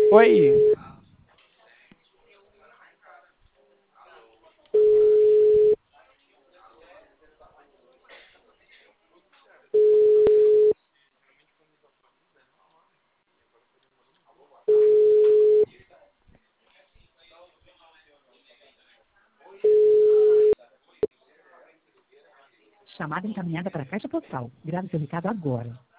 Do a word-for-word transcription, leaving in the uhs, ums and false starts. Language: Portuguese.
Oi. Chamada encaminhada para a caixa postal. Grave seu recado agora.